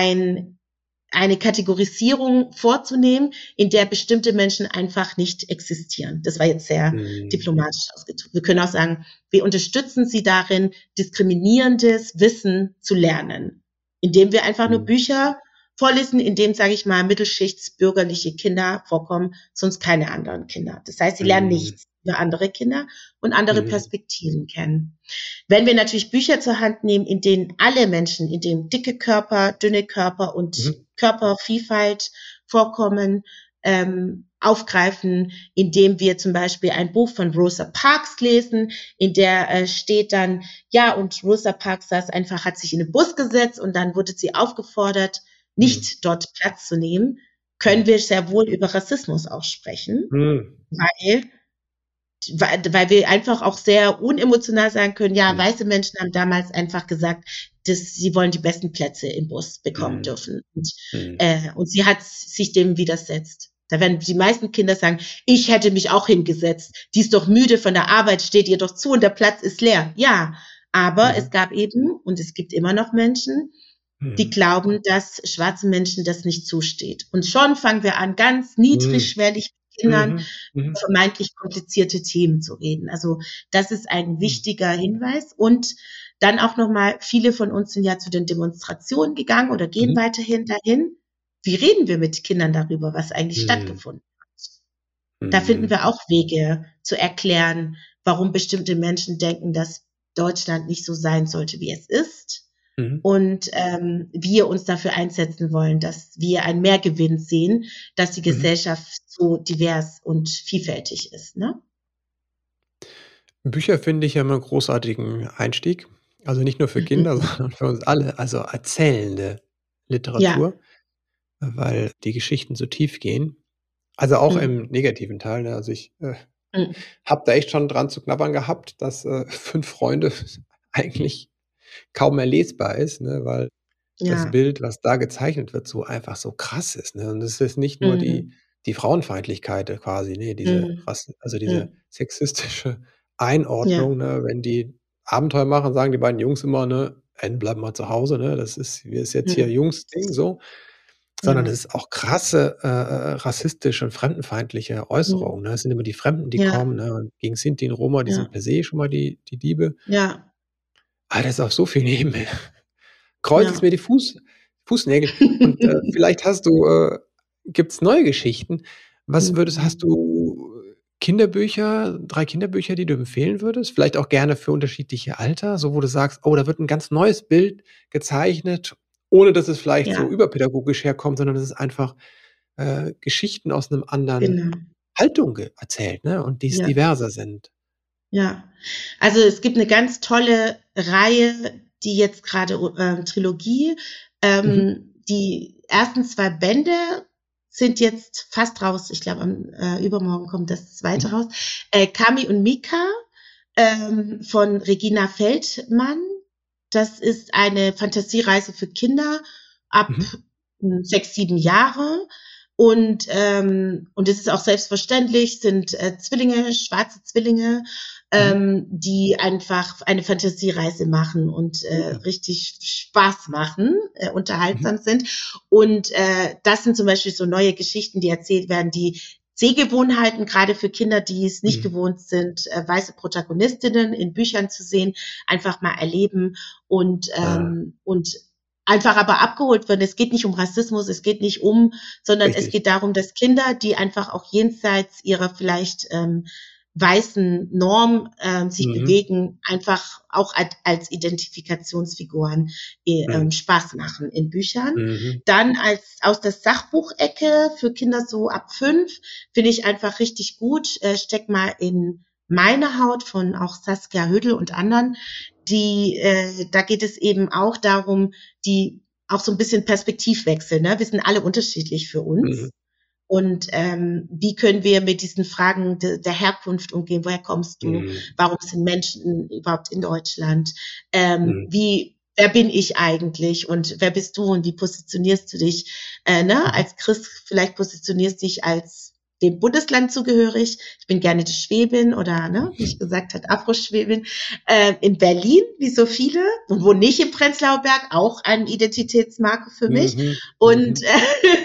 eine Kategorisierung vorzunehmen, in der bestimmte Menschen einfach nicht existieren. Das war jetzt sehr Mhm. diplomatisch ausgedrückt. Wir können auch sagen, wir unterstützen sie darin, diskriminierendes Wissen zu lernen, indem wir einfach nur Mhm. Bücher vorlesen, in denen, sage ich mal, mittelschichtsbürgerliche Kinder vorkommen, sonst keine anderen Kinder. Das heißt, sie lernen Mhm. nichts über andere Kinder und andere Mhm. Perspektiven kennen. Wenn wir natürlich Bücher zur Hand nehmen, in denen alle Menschen, in denen dicke Körper, dünne Körper und Mhm. Körpervielfalt vorkommen, aufgreifen, indem wir zum Beispiel ein Buch von Rosa Parks lesen, in der steht dann, ja, und Rosa Parks hat sich in den Bus gesetzt und dann wurde sie aufgefordert, Mhm. nicht dort Platz zu nehmen, können Mhm. wir sehr wohl über Rassismus auch sprechen, Mhm. weil weil wir einfach auch sehr unemotional sagen können, ja, Mhm. weiße Menschen haben damals einfach gesagt, dass sie wollen die besten Plätze im Bus bekommen Mhm. dürfen. Mhm. Und sie hat sich dem widersetzt. Da werden die meisten Kinder sagen, ich hätte mich auch hingesetzt. Die ist doch müde von der Arbeit, steht ihr doch zu und der Platz ist leer. Ja, aber es Mhm. gab eben und es gibt immer noch Menschen, die Mhm. glauben, dass schwarzen Menschen das nicht zusteht. Und schon fangen wir an, ganz Mhm. niedrigschwellig mit Kindern Mhm. Mhm. vermeintlich komplizierte Themen zu reden. Also das ist ein Mhm. wichtiger Hinweis. Und dann auch nochmal, viele von uns sind ja zu den Demonstrationen gegangen oder gehen Mhm. weiterhin dahin. wie reden wir mit Kindern darüber, was eigentlich Mhm. stattgefunden hat? Da finden Mhm. wir auch Wege zu erklären, warum bestimmte Menschen denken, dass Deutschland nicht so sein sollte, wie es ist. Mhm. Und wir uns dafür einsetzen wollen, dass wir einen Mehrgewinn sehen, dass die Mhm. Gesellschaft so divers und vielfältig ist. Ne? Bücher finde ich ja immer 'n großartigen Einstieg. Also, nicht nur für Kinder, sondern für uns alle. Also, erzählende Ja. Literatur, weil die Geschichten so tief gehen. Also, auch Mm, im negativen Teil, ne? Also, ich, mm, habe da echt schon dran zu knabbern gehabt, dass, „5 Freunde“ eigentlich kaum mehr lesbar ist, ne, weil das ja. Bild, was da gezeichnet wird, so einfach so krass ist, ne? Und es ist nicht nur die Mm, Frauenfeindlichkeit quasi, ne, diese mm, diese mm, sexistische ja. Einordnung, ne? Wenn die Abenteuer machen, sagen die beiden Jungs immer, ne: „Bleib mal zu Hause, ne? Das ist jetzt hier Mm, Jungsding so.“ Sondern ja. es ist auch krasse, rassistische und fremdenfeindliche Mm, Äußerungen, ne? Es sind immer die Fremden, die ja. kommen, ne? Und gegen Sinti und Roma, die sind Ja. per se schon mal die Diebe. Ja. Ah, da ist auf so vielen Ebenen kräuselt's Ja. mir die Fußnägel. Und, vielleicht gibt's neue Geschichten. Hast Mm, du Kinderbücher 3 Kinderbücher, die du empfehlen würdest? Vielleicht auch gerne für unterschiedliche Alter, so wo du sagst: „Oh, da wird 'n ganz neues Bild gezeichnet“, ohne dass es vielleicht so ja. überpädagogisch herkommt, sondern es ist einfach, Geschichten aus 'nem anderen Genau. Haltung erzählt, ne, und die's Ja. diverser sind. Ja. Also, es gibt eine ganz tolle Reihe, die jetzt gerade Trilogie. Mhm, Die ersten 2 Bände sind jetzt fast raus. Ich glaube, am übermorgen kommt das zweite mhm, raus. Kami und Mika, von Regina Feldmann. Das ist eine Fantasiereise für Kinder ab mhm, 6, 7 Jahre. Und es ist auch selbstverständlich, sind Zwillinge, schwarze Zwillinge, mhm. die einfach eine Fantasiereise machen und Mhm, richtig Spaß machen, mhm, unterhaltsam sind. Und das sind zum Beispiel so neue Geschichten, die erzählt werden, die Sehgewohnheiten, gerade für Kinder, die es nicht mhm, gewohnt sind, weiße Protagonistinnen in Büchern zu sehen, einfach mal erleben ah, und einfach aber abgeholt werden. Es geht nicht um Rassismus, es geht nicht sondern es richtig. geht darum, dass Kinder, die einfach auch jenseits ihrer vielleicht weißen Norm sich Mhm, bewegen, einfach auch als Identifikationsfiguren mhm, Spaß machen in Büchern. mhm, Dann aus der Sachbuchecke für Kinder so ab 5 finde ich einfach richtig gut. Steck mal in meine Haut von auch Saskia Hödel und anderen. Da geht es eben auch darum, die auch so ein bisschen Perspektivwechsel. Ne? Wir sind alle unterschiedlich für mhm, uns. Und wie können wir mit diesen Fragen der Herkunft umgehen? Woher kommst du? mhm, Warum sind Menschen überhaupt in Deutschland? mhm, Wer bin ich eigentlich und wer bist du und wie positionierst du dich? Ne? mhm, Als Christ vielleicht positionierst du dich als dem Bundesland zugehörig. Ich bin gerne die Schwäbin oder, ne, wie ich gesagt habe, Afroschwäbin. In Berlin, wie so viele, und wo nicht im Prenzlauer Berg, auch eine Identitätsmarke für mich. mhm, Und, mhm,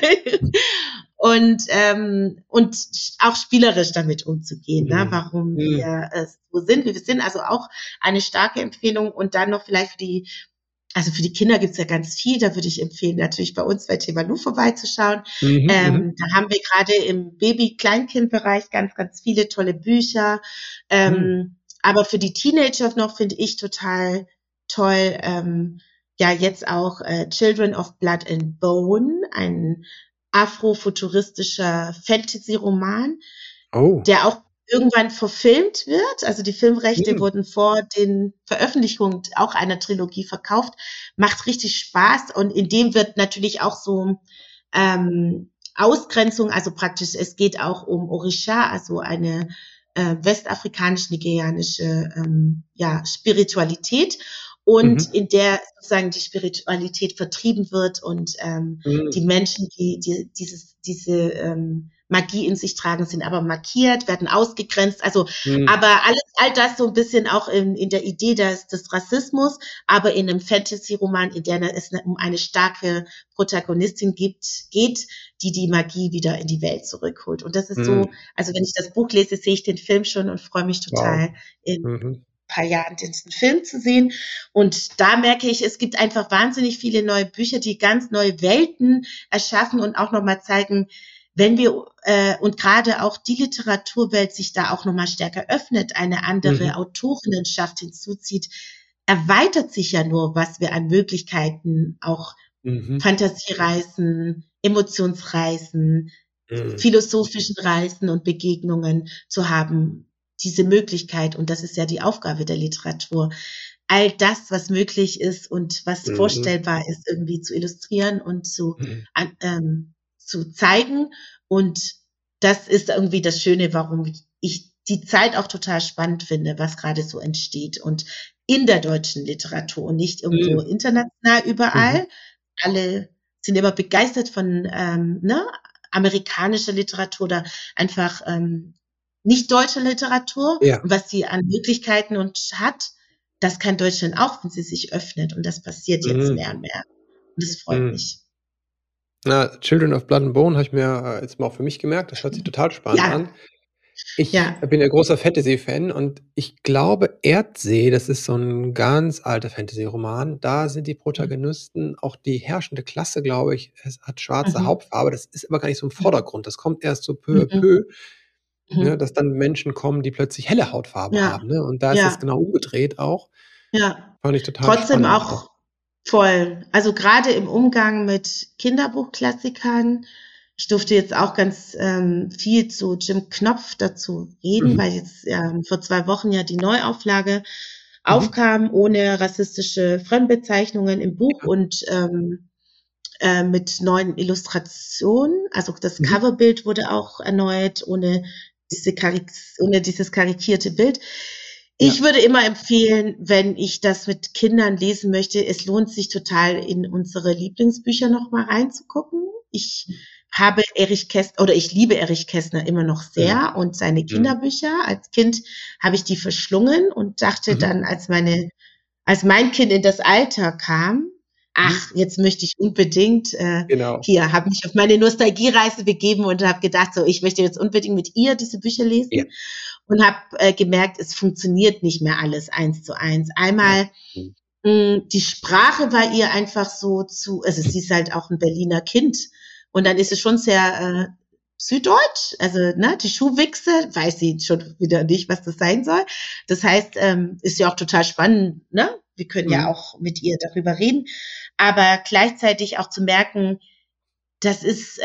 und auch spielerisch damit umzugehen, ne? mhm, Warum mhm, wir so sind, wie wir sind. Also auch eine starke Empfehlung. Und dann noch vielleicht für die Kinder gibt's ja ganz viel. Da würde ich empfehlen, natürlich bei uns bei Tevalu vorbeizuschauen. mhm, mhm, Da haben wir gerade im Baby-Kleinkind-Bereich ganz, ganz viele tolle Bücher. mhm. Aber für die Teenager noch finde ich total toll, ja, jetzt auch Children of Blood and Bone, ein afrofuturistischer Fantasy-Roman, Oh, der auch irgendwann verfilmt wird. Also die Filmrechte mhm, wurden vor den Veröffentlichungen auch einer Trilogie verkauft. Macht richtig Spaß und in dem wird natürlich auch so Ausgrenzung, also praktisch, es geht auch um Orisha, also eine westafrikanisch-nigerianische ja, Spiritualität und mhm, in der sozusagen die Spiritualität vertrieben wird und die mhm, Menschen, diese Magie in sich tragen, sind aber markiert, werden ausgegrenzt. Also, mhm, aber all das so ein bisschen auch in der Idee des Rassismus, aber in einem Fantasy-Roman, in der es um eine starke Protagonistin geht, die Magie wieder in die Welt zurückholt. Und das ist so, mhm. also wenn ich das Buch lese, sehe ich den Film schon und freue mich Wow. total, in Mhm. paar Jahren diesen Film zu sehen. Und da merke ich, es gibt einfach wahnsinnig viele neue Bücher, die ganz neue Welten erschaffen und auch nochmal zeigen, wenn wir und gerade auch die Literaturwelt sich da auch nochmal stärker öffnet, eine andere Autorinnenschaft hinzuzieht, erweitert sich ja nur, was wir an Möglichkeiten, auch Fantasiereisen, Emotionsreisen, philosophischen Reisen und Begegnungen zu haben, diese Möglichkeit. Und das ist ja die Aufgabe der Literatur. All das, was möglich ist und was vorstellbar ist, irgendwie zu illustrieren und zu zeigen. Und das ist irgendwie das Schöne, warum ich die Zeit auch total spannend finde, was gerade so entsteht. Und in der deutschen Literatur und nicht irgendwo international überall. Alle sind immer begeistert von amerikanischer Literatur oder einfach nicht deutscher Literatur. Ja. Und was sie an Möglichkeiten und hat, das kann Deutschland auch, wenn sie sich öffnet. Und das passiert jetzt mehr und mehr. Und das freut mich. Na, Children of Blood and Bone habe ich mir jetzt mal auch für mich gemerkt. Das hört sich total spannend an. Ich bin ja großer Fantasy-Fan und ich glaube, Erdsee, das ist so ein ganz alter Fantasy-Roman. Da sind die Protagonisten, auch die herrschende Klasse, glaube ich, es hat schwarze Hauptfarbe. Das ist aber gar nicht so im Vordergrund. Das kommt erst so peu à peu, ne, dass dann Menschen kommen, die plötzlich helle Hautfarbe haben. Ne? Und da ist es genau umgedreht auch. Ja. Fand ich total Trotzdem spannend. auch voll. Also gerade im Umgang mit Kinderbuchklassikern. Ich durfte jetzt auch ganz viel zu Jim Knopf dazu reden, weil jetzt vor 2 Wochen ja die Neuauflage aufkam, ohne rassistische Fremdbezeichnungen im Buch und mit neuen Illustrationen. Also das Coverbild wurde auch erneuert, ohne dieses karikierte Bild. Ich würde immer empfehlen, wenn ich das mit Kindern lesen möchte, es lohnt sich total, in unsere Lieblingsbücher noch mal reinzugucken. Ich liebe Erich Kästner immer noch sehr und seine Kinderbücher. Als Kind habe ich die verschlungen und dachte dann, als mein Kind in das Alter kam, jetzt möchte ich unbedingt habe mich auf meine Nostalgiereise begeben und habe gedacht, so, ich möchte jetzt unbedingt mit ihr diese Bücher lesen. Ja. Und habe gemerkt, es funktioniert nicht mehr alles 1:1. Einmal, die Sprache war ihr einfach so also sie ist halt auch ein Berliner Kind. Und dann ist es schon sehr süddeutsch, also die Schuhwichse, weiß sie schon wieder nicht, was das sein soll. Das heißt, ist ja auch total spannend, ne? Wir können ja auch mit ihr darüber reden. Aber gleichzeitig auch zu merken, das ist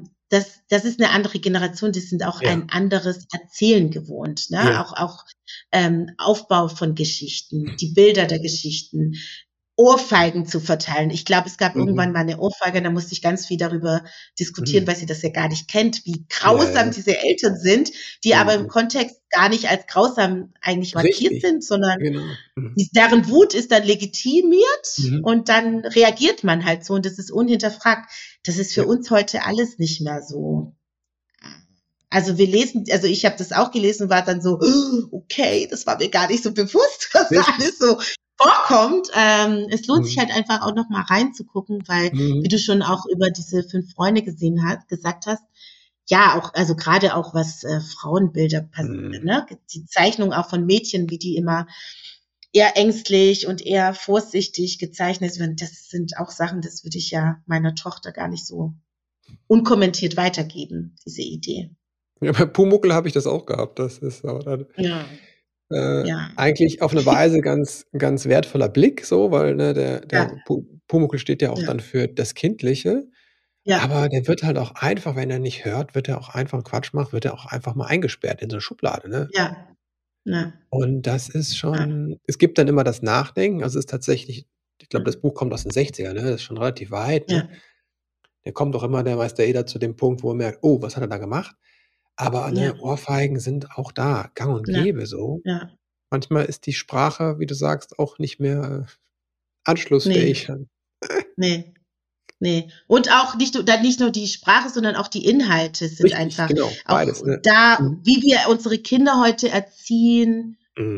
eine andere Generation, die sind auch ein anderes Erzählen gewohnt, ne? Ja. Auch Aufbau von Geschichten, die Bilder der Geschichten, Ohrfeigen zu verteilen. Ich glaube, es gab irgendwann mal eine Ohrfeige, da musste ich ganz viel darüber diskutieren, weil sie das ja gar nicht kennt, wie grausam diese Eltern sind, die aber im Kontext gar nicht als grausam eigentlich markiert sind, sondern deren Wut ist dann legitimiert und dann reagiert man halt so und das ist unhinterfragt. Das ist für uns heute alles nicht mehr so. Also ich habe das auch gelesen und war dann so, okay, das war mir gar nicht so bewusst, was da alles so vorkommt. Es lohnt sich halt einfach auch noch mal reinzugucken, weil, wie du schon auch über diese 5 Freunde gesagt hast, ja, auch, also gerade auch was Frauenbilder passiert, ne? Die Zeichnung auch von Mädchen, wie die immer eher ängstlich und eher vorsichtig gezeichnet werden, das sind auch Sachen, das würde ich ja meiner Tochter gar nicht so unkommentiert weitergeben, diese Idee. Ja, bei Pumuckl habe ich das auch gehabt. Das ist aber dann eigentlich auf eine Weise ganz, ganz wertvoller Blick, so, weil der Pumuckl steht ja auch dann für das Kindliche. Ja. Aber der wird halt auch einfach, wenn er nicht hört, wird er auch einfach Quatsch macht, wird er auch einfach mal eingesperrt in so eine Schublade, ne? Ja. Ja. Und das ist schon, es gibt dann immer das Nachdenken, also es ist tatsächlich, ich glaube, das Buch kommt aus den 60ern, ne? Das ist schon relativ weit, ne? Der kommt auch immer, der Meister Eder, zu dem Punkt, wo er merkt, oh, was hat er da gemacht? Aber Ohrfeigen sind auch da, gang und gäbe so. Ja. Manchmal ist die Sprache, wie du sagst, auch nicht mehr anschlussfähig. Nee. Und auch nicht nur die Sprache, sondern auch die Inhalte sind richtig, einfach beides, auch wie wir unsere Kinder heute erziehen,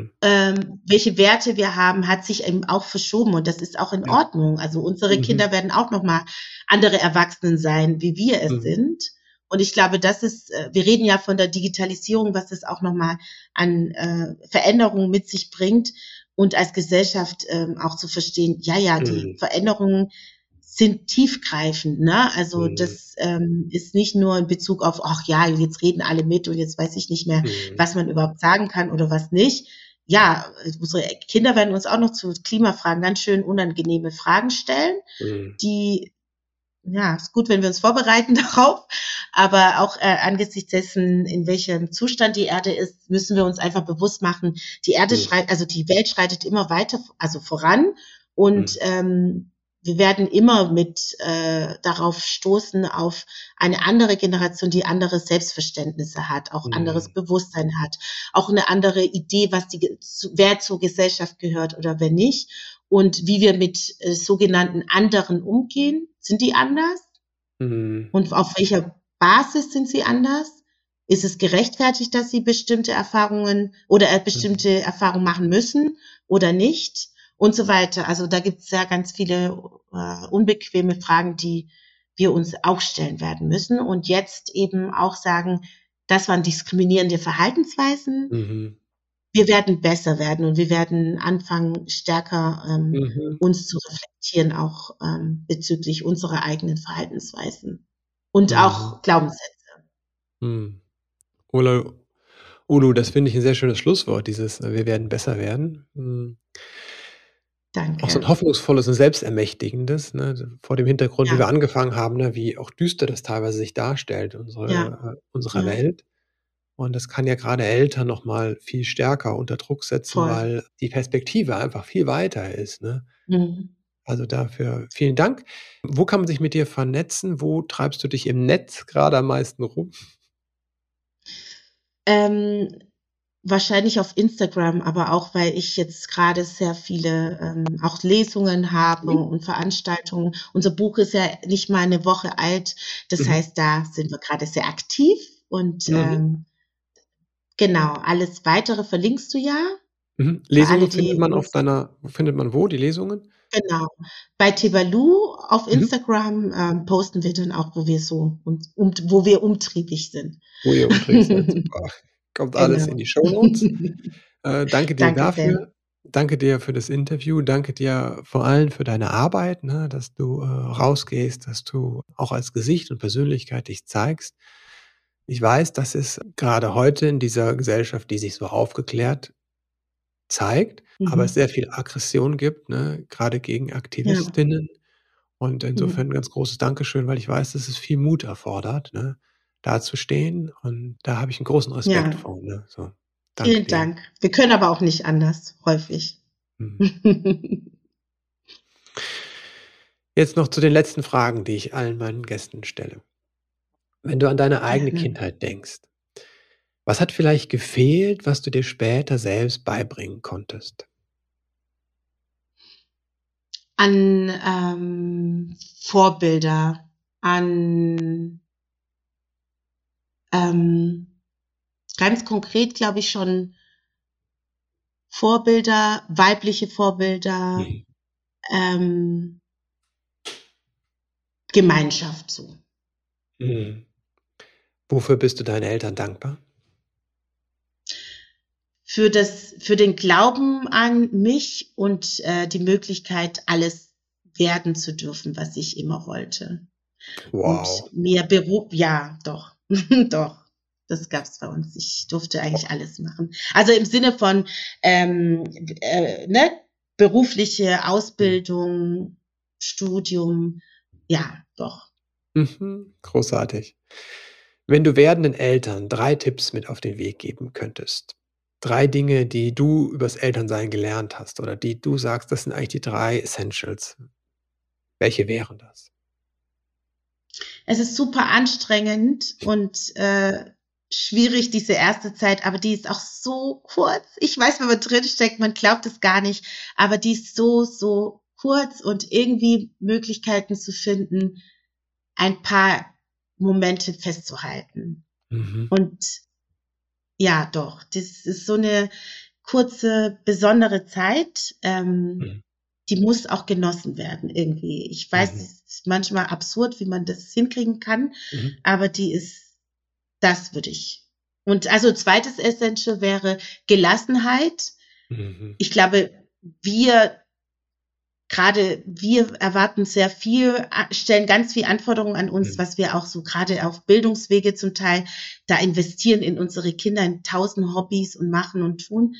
welche Werte wir haben, hat sich eben auch verschoben und das ist auch in Ordnung. Also unsere Kinder werden auch noch mal andere Erwachsenen sein, wie wir es sind. Und ich glaube, das ist, wir reden ja von der Digitalisierung, was das auch nochmal an Veränderungen mit sich bringt und als Gesellschaft auch zu verstehen, ja, die Mhm. Veränderungen sind tiefgreifend, ne? Also Mhm. das ist nicht nur in Bezug auf, ach ja, jetzt reden alle mit und jetzt weiß ich nicht mehr, Mhm. was man überhaupt sagen kann oder was nicht. Ja, unsere Kinder werden uns auch noch zu Klimafragen ganz schön unangenehme Fragen stellen, Mhm. die ja, ist gut, wenn wir uns vorbereiten darauf, aber auch angesichts dessen, in welchem Zustand die Erde ist, müssen wir uns einfach bewusst machen, Mhm. also die Welt schreitet immer weiter, also voran und Mhm. wir werden immer mit darauf stoßen auf eine andere Generation, die andere Selbstverständnisse hat, auch anderes Mhm. Bewusstsein hat, auch eine andere Idee, wer zur Gesellschaft gehört oder wer nicht und wie wir mit sogenannten anderen umgehen. Sind die anders? Mhm. Und auf welcher Basis sind sie anders? Ist es gerechtfertigt, dass sie bestimmte Erfahrungen oder Mhm. bestimmte Erfahrungen machen müssen oder nicht? Und so weiter. Also da gibt es ja ganz viele unbequeme Fragen, die wir uns auch stellen werden müssen. Und jetzt eben auch sagen, das waren diskriminierende Verhaltensweisen, Mhm. wir werden besser werden und wir werden anfangen, stärker Mhm. uns zu reflektieren, auch bezüglich unserer eigenen Verhaltensweisen und Mhm. auch Glaubenssätze. Mhm. Ulu, Ulu, das finde ich ein sehr schönes Schlusswort, dieses wir werden besser werden. Auch so 'n Danke. hoffnungsvolles und selbstermächtigendes, ne, vor dem Hintergrund, wie wir Ja, angefangen haben, ne, wie auch düster das teilweise sich darstellt, ja, unsere ja, Welt. Und das kann ja grade Eltern noch mal viel stärker unter Druck setzen, voll. weil die Perspektive einfach viel weiter ist, ne? Mhm. Also, dafür vielen Dank. Wo kann man sich mit dir vernetzen? Wo treibst du dich im Netz grade am meisten rum? Ähm, wahrscheinlich auf Instagram, aber auch, weil ich jetzt gerade sehr viele auch Lesungen habe Mhm. und Veranstaltungen. Unser Buch ist ja nicht mal eine Woche alt. Das Mhm. heißt, da sind wir gerade sehr aktiv und Mhm. genau, alles Weitere verlinkst du ja Mhm. für alle, Lesungen findet die man auf uns deiner findet man wo die Lesungen? genau. Bei Tebalu auf Mhm. Instagram, posten wir dann auch, wo wir so wo wir umtriebig sind. Wo ihr umtriebig seid, super. Kommt alles in Genau. die Shownotes. Danke dir Danke sehr. dafür. Danke dir für das Interview. Danke dir vor allem für deine Arbeit, ne, dass du, rausgehst, dass du auch als Gesicht und Persönlichkeit dich zeigst. Ich weiß, dass es grade heute in dieser Gesellschaft, die sich so aufgeklärt zeigt, aber es Mhm. sehr viel Aggression gibt, ne, grade gegen Ja. Aktivistinnen. Und insofern Mhm. 'n ganz großes Dankeschön, weil ich weiß, dass es viel Mut erfordert, ne, dazustehen und da habe ich 'n großen Respekt Ja. vor, ne, so. Danke Vielen dir. Dank. Wir können aber auch nicht anders, häufig. Mhm. Jetzt noch zu den letzten Fragen, die ich allen meinen Gästen stelle. Wenn du an deine eigene Gerne. Kindheit denkst, was hat vielleicht gefehlt, was du dir später selbst beibringen konntest? An Vorbilder, an ähm, ganz konkret glaube ich schon Vorbilder, weibliche Vorbilder, Mhm. ähm, Gemeinschaft so. Mhm. Wofür bist du deinen Eltern dankbar? Für den Glauben an mich und die Möglichkeit, alles werden zu dürfen, was ich immer wollte. Und Wow. mir ja, doch, doch. Das gab's bei uns. Ich durfte eigentlich alles machen. Also im Sinne von ne, berufliche Mhm. Ausbildung, Studium, ja, doch. Mhm. Großartig. Wenn du werdenden Eltern 3 Tipps mit auf den Weg geben könntest, 3 Dinge, die du übers Elternsein gelernt hast oder die du sagst, das sind eigentlich die 3 Essentials. Welche wären das? Es ist super anstrengend und schwierig, diese erste Zeit, aber die ist auch so kurz. Ich weiß, wenn man drinsteckt, man glaubt es gar nicht, aber die ist so, so kurz und irgendwie Möglichkeiten zu finden, ein paar Momente festzuhalten. Mhm. Und ja, doch, das ist so eine kurze, besondere Zeit. Mhm. die muss auch genossen werden irgendwie. Ich weiß, es ist manchmal absurd, wie man das hinkriegen kann, aber das würde ich. Und also zweites Essential wäre Gelassenheit. Ich glaube, gerade wir erwarten sehr viel, stellen ganz viel Anforderungen an uns, was wir auch so gerade auf Bildungswege zum Teil da investieren in unsere Kinder in 1000 Hobbys und machen und tun.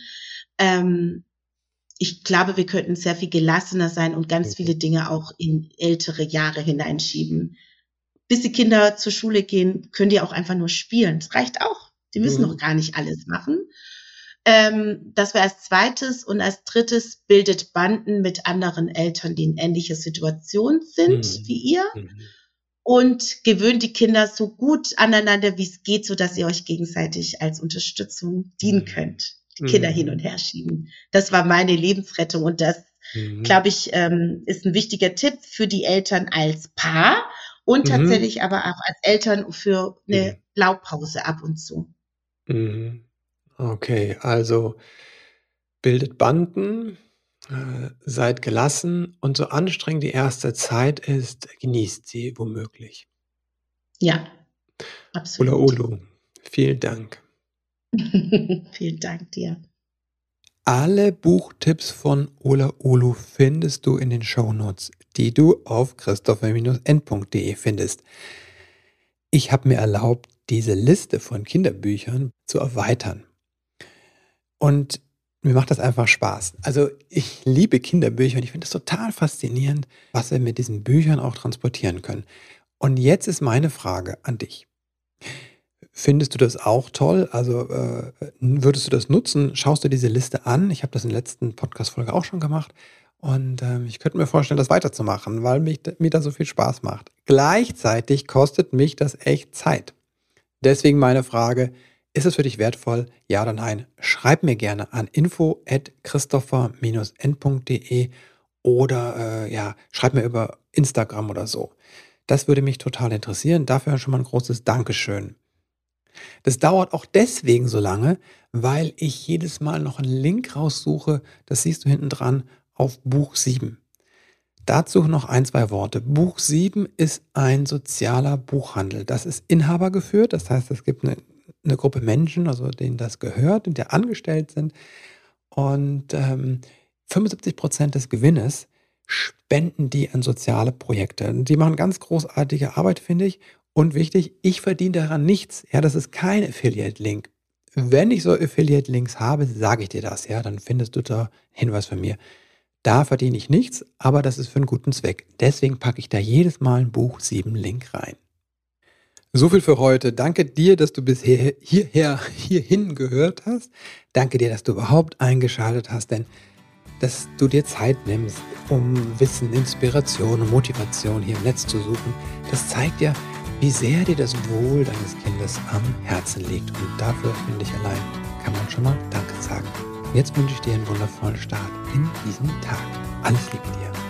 Ich glaube, wir könnten sehr viel gelassener sein und ganz viele Dinge auch in ältere Jahre hineinschieben. Bis die Kinder zur Schule gehen, können die auch einfach nur spielen. Das reicht auch. Die müssen noch gar nicht alles machen. Das wäre als zweites. Und als drittes bildet Banden mit anderen Eltern, die in ähnlicher Situation sind wie ihr. Und gewöhnt die Kinder so gut aneinander, wie es geht, sodass ihr euch gegenseitig als Unterstützung dienen könnt. Die Kinder hin und her schieben. Das war meine Lebensrettung. Und das, glaube ich, ist ein wichtiger Tipp für die Eltern als Paar und tatsächlich aber auch als Eltern für eine Blaupause ab und zu. Okay, also bildet Banden, seid gelassen und so anstrengend die erste Zeit ist, genießt sie womöglich. Ja, absolut. Ola Olu, vielen Dank. Vielen Dank dir. Alle Buchtipps von Ola Olu findest du in den Shownotes, die du auf christopher-n.de findest. Ich habe mir erlaubt, diese Liste von Kinderbüchern zu erweitern. Und mir macht das einfach Spaß. Also ich liebe Kinderbücher und ich finde es total faszinierend, was wir mit diesen Büchern auch transportieren können. Und jetzt ist meine Frage an dich. Findest du das auch toll? Also würdest du das nutzen? Schaust du diese Liste an? Ich habe das in der letzten Podcast-Folge auch schon gemacht. Und ich könnte mir vorstellen, das weiterzumachen, weil mir das so viel Spaß macht. Gleichzeitig kostet mich das echt Zeit. Deswegen meine Frage, ist es für dich wertvoll? Ja oder nein? Schreib mir gerne an info@christopher-n.de oder schreib mir über Instagram oder so. Das würde mich total interessieren. Dafür schon mal ein großes Dankeschön. Das dauert auch deswegen so lange, weil ich jedes Mal noch einen Link raussuche, das siehst du hinten dran, auf Buch 7. Dazu noch 1-2 Worte. Buch 7 ist ein sozialer Buchhandel. Das ist inhabergeführt, das heißt, es gibt eine Gruppe Menschen, also denen das gehört und die angestellt sind. Und 75% des Gewinnes spenden die an soziale Projekte. Und die machen ganz großartige Arbeit, finde ich. Und wichtig, ich verdiene daran nichts. Ja, das ist kein Affiliate-Link. Wenn ich so Affiliate-Links habe, sage ich dir das. Ja, dann findest du da einen Hinweis von mir. Da verdiene ich nichts, aber das ist für einen guten Zweck. Deswegen packe ich da jedes Mal einen Buch 7-Link rein. So viel für heute. Danke dir, dass du bis hierhin gehört hast. Danke dir, dass du überhaupt eingeschaltet hast, denn dass du dir Zeit nimmst, um Wissen, Inspiration und Motivation hier im Netz zu suchen, das zeigt ja, wie sehr dir das Wohl deines Kindes am Herzen liegt. Und dafür, finde ich, allein kann man schon mal Danke sagen. Jetzt wünsche ich dir einen wundervollen Start in diesen Tag. Alles Liebe dir.